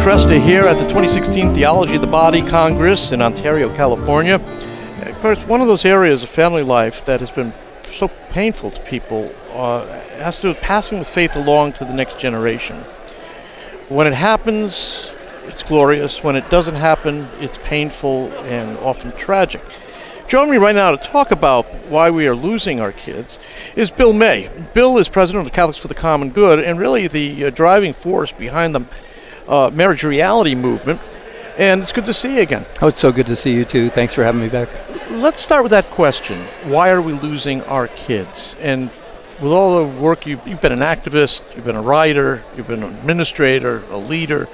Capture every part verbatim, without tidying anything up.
Cresta here at the twenty sixteen Theology of the Body Congress in Ontario, California. Of course, one of those areas of family life that has been so painful to people uh, has to do with passing the faith along to the next generation. When it happens, it's glorious. When it doesn't happen, it's painful and often tragic. Joining me right now to talk about why we are losing our kids is Bill May. Bill is president of the Catholics for the Common Good and really the uh, driving force behind the uh, marriage reality movement. And it's good to see you again. Oh, it's so good to see you too. Thanks for having me back. Let's start with that question. Why are we losing our kids? And with all the work, you've, you've been an activist, you've been a writer, you've been an administrator, a leader.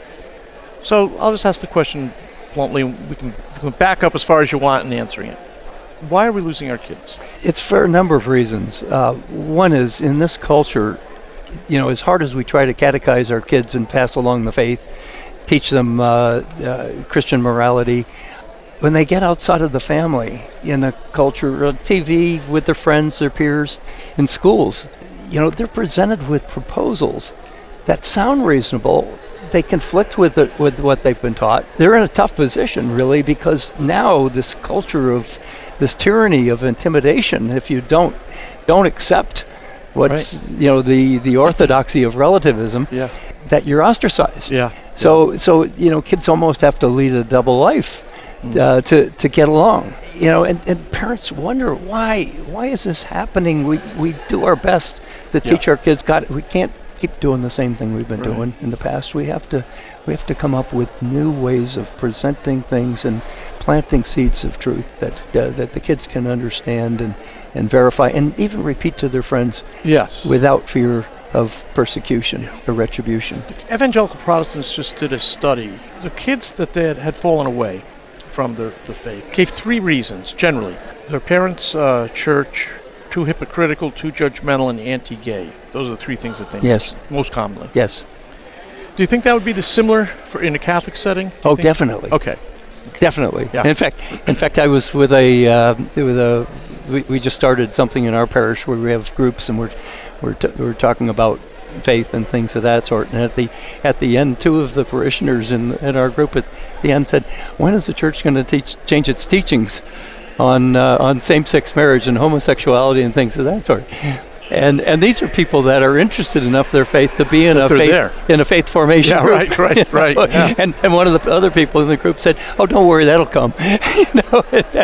So I'll just ask the question bluntly. We can, we can back up as far as you want in answering it. Why are we losing our kids? It's for a number of reasons. Uh, one is, in this culture, you know, as hard as we try to catechize our kids and pass along the faith, teach them uh, uh, Christian morality, when they get outside of the family, in the culture, on T V, with their friends, their peers, in schools, you know, they're presented with proposals that sound reasonable. They conflict with it, with what they've been taught. They're in a tough position, really, because now this culture of this tyranny of intimidation, if you don't don't accept what's right. you know the, the orthodoxy of relativism, yeah. that you're ostracized. Yeah. So yeah. so you know kids almost have to lead a double life mm. uh, to to get along. You know, and, and parents wonder why why is this happening? We we do our best to teach yeah. our kids God. We can't keep doing the same thing we've been right. doing in the past. We have to we have to come up with new ways of presenting things and planting seeds of truth that uh, that the kids can understand and, and verify and even repeat to their friends yes. without fear of persecution yeah. or retribution. Evangelical Protestants just did a study. The kids that they had, had fallen away from their, the faith gave three reasons, generally. Their parents' uh, church, too hypocritical, too judgmental, and anti-gay. Those are the three things that they yes. mention most commonly. Yes. Do you think that would be the similar for in a Catholic setting? Oh, definitely. Okay. Definitely. Yeah. In fact, in fact, I was with a uh, with a. We, we just started something in our parish where we have groups, and we're we're t- we're talking about faith and things of that sort. And at the at the end, two of the parishioners in in our group at the end said, "When is the church going to teach change its teachings on uh, on same-sex marriage and homosexuality and things of that sort?" And and these are people that are interested enough in their faith to be in a faith there. in a faith formation yeah, group. Right, right, you know? right. Yeah. And and one of the other people in the group said, "Oh, don't worry, that'll come." you know,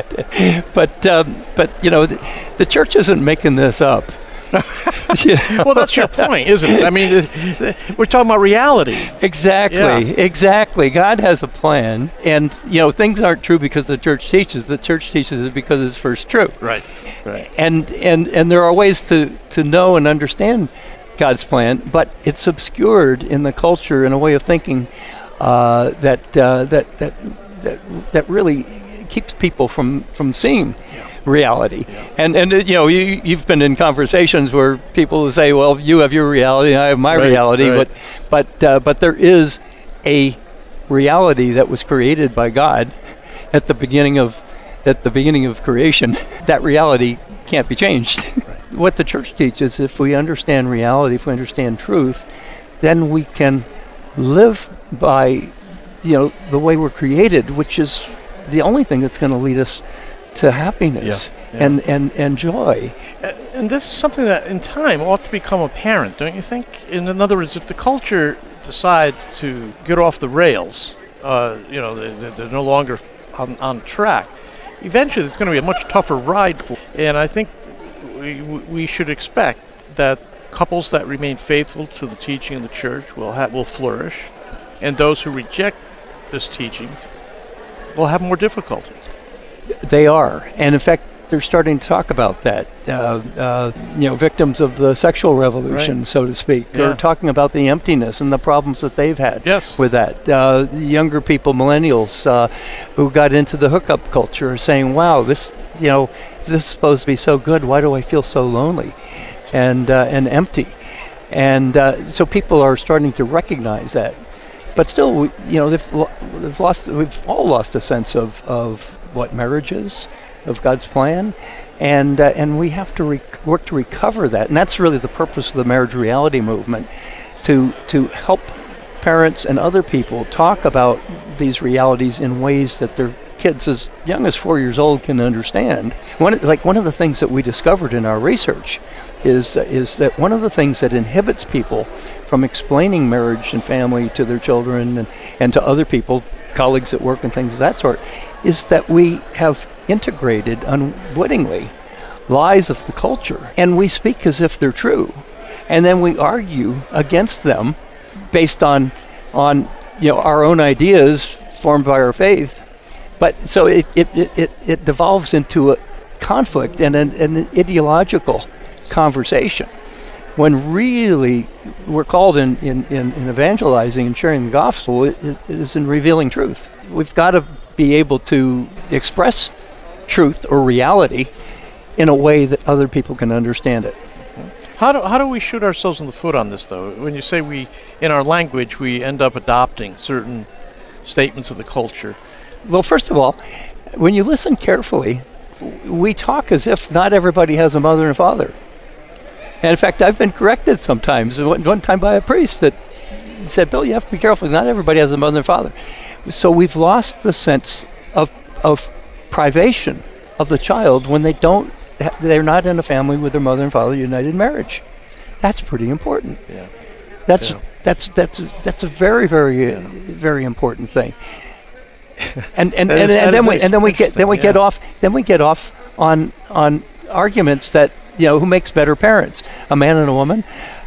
but um, but you know, the, the church isn't making this up. you know? Well, that's your point, isn't it? I mean, th- th- we're talking about reality. Exactly, yeah. exactly. God has a plan, and you know, things aren't true because the church teaches. The church teaches it because it's first true. Right, right. And and and there are ways to to know and understand God's plan, but it's obscured in the culture in a way of thinking uh, that uh, that that that that really keeps people from from seeing. Yeah. reality. Yeah. And, and uh, you know, you, you've been in conversations where people will say, well, you have your reality, I have my right, reality, right. but but uh, but there is a reality that was created by God at the beginning of at the beginning of creation. That reality can't be changed. Right. What the church teaches, if we understand reality, if we understand truth, then we can live by, you know, the way we're created, which is the only thing that's going to lead us to happiness yeah, yeah. and and and joy. Uh, and this is something that in time ought to become apparent, don't you think? In, in other words, if the culture decides to get off the rails, uh, you know, they, they're no longer on, on track, eventually it's going to be a much tougher ride for. And I think we, we should expect that couples that remain faithful to the teaching of the church will ha- will flourish, and those who reject this teaching will have more difficulty. They are, and in fact, they're starting to talk about that. Uh, uh, you know, victims of the sexual revolution, right. so to speak, yeah. are talking about the emptiness and the problems that they've had yes. with that. Uh, younger people, millennials, uh, who got into the hookup culture, are saying, "Wow, this, you know, this is supposed to be so good. Why do I feel so lonely and uh, and empty?" And uh, so people are starting to recognize that. But still, we, you know, they've, lo- they've lost. We've all lost a sense of of what marriage is, of God's plan, and uh, and we have to rec- work to recover that. And that's really the purpose of the marriage reality movement, to to help parents and other people talk about these realities in ways that their kids as young as four years old can understand. One, like one of the things that we discovered in our research is, uh, is that one of the things that inhibits people from explaining marriage and family to their children and, and to other people, colleagues at work and things of that sort, is that we have integrated unwittingly lies of the culture, and we speak as if they're true, and then we argue against them based on on you know our own ideas formed by our faith. But so it it, it, it devolves into a conflict and an, an ideological conversation, when really we're called in, in, in, in evangelizing and sharing the gospel is, is in revealing truth. We've got to be able to express truth or reality in a way that other people can understand it. How do how do we shoot ourselves in the foot on this, though? When you say we, in our language, we end up adopting certain statements of the culture. Well, first of all, when you listen carefully, we talk as if not everybody has a mother and father. And in fact, I've been corrected sometimes. One, one time by a priest that said, "Bill, you have to be careful. Not everybody has a mother and father." So we've lost the sense of of privation of the child when they don't. They're not in a family with their mother and father united in marriage. That's pretty important. Yeah. That's yeah. that's that's that's a very very yeah. uh, very important thing. And and, and, is, and then we ex- and then we get then we yeah. get off then we get off on on arguments that you know who makes better parents, a man and a woman,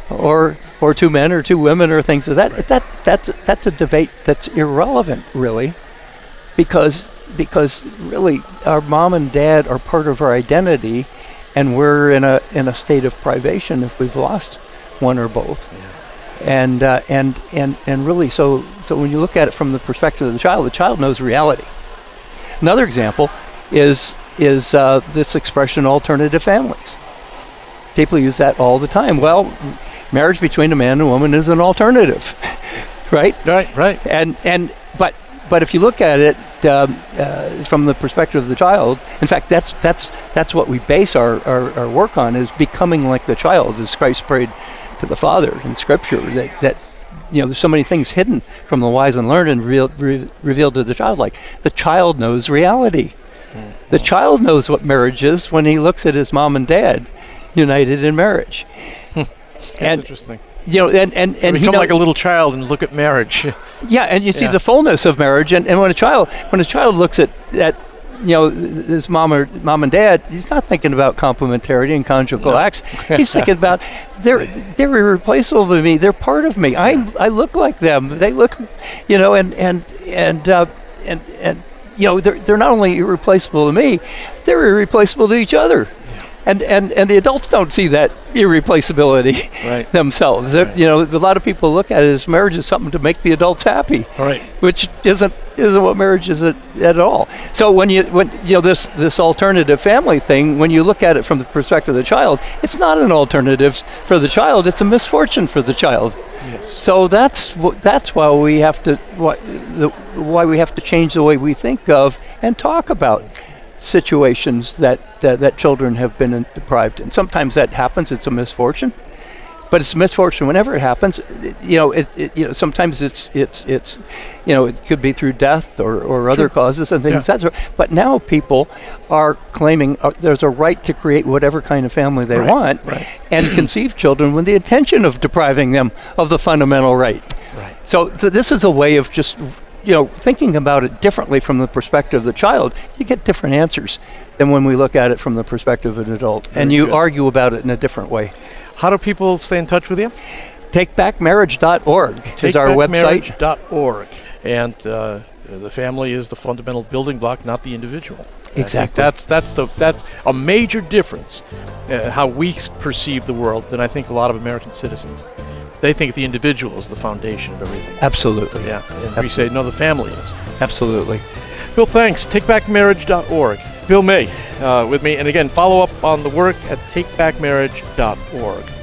or or two men or two women or things like that. Right. That that's that's a debate that's irrelevant really, because. Because really, our mom and dad are part of our identity, and we're in a in a state of privation if we've lost one or both. Yeah. And uh, and and and really, so so when you look at it from the perspective of the child, the child knows reality. Another example is is uh, this expression "alternative families." People use that all the time. Well, marriage between a man and a woman is an alternative, right? Right, right. And and but. But if you look at it um, uh, from the perspective of the child, in fact, that's that's that's what we base our, our, our work on, is becoming like the child, as Christ prayed to the Father in Scripture, that, that you know, there's so many things hidden from the wise and learned and revealed, re- revealed to the child. Like the child knows reality. Mm-hmm. The child knows what marriage is when he looks at his mom and dad united in marriage. That's and, interesting. You know, and and, so and become he like a little child and look at marriage. Yeah, and you see yeah. the fullness of marriage, and, and when a child when a child looks at, at you know his mom or mom and dad, he's not thinking about complementarity and conjugal no. acts. He's thinking about they're they're irreplaceable to me. They're part of me. I I look like them. They look, you know, and and and uh, and and you know they're they're not only irreplaceable to me, they're irreplaceable to each other. And, and and the adults don't see that irreplaceability right. themselves. Right. You know, a lot of people look at it as marriage is something to make the adults happy, right. which isn't isn't what marriage is at, at all. So when you when you know this this alternative family thing, when you look at it from the perspective of the child, it's not an alternative for the child; it's a misfortune for the child. Yes. So that's that's why we have to why, the, why we have to change the way we think of and talk about situations that, that that children have been deprived. And sometimes that happens, it's a misfortune, but it's a misfortune whenever it happens. It, you know it, it you know sometimes it's it's it's you know it could be through death or, or other sure. causes and things. Yeah. That's but now people are claiming uh, there's a right to create whatever kind of family they right. want right. and conceive children with the intention of depriving them of the fundamental right. Right. So th- this is a way of just you know, thinking about it differently from the perspective of the child, you get different answers than when we look at it from the perspective of an adult. Very and you good. Argue about it in a different way. How do people stay in touch with you? take back marriage dot org is our website. take back marriage dot org. And uh, the family is the fundamental building block, not the individual. Exactly. That's that's the that's a major difference uh, how we perceive the world than I think a lot of American citizens. They think the individual is the foundation of everything. Absolutely. Yeah. And Absolutely. We say, no, the family is. Absolutely. Bill, thanks. take back marriage dot org. Bill May uh, with me. And again, follow up on the work at take back marriage dot org.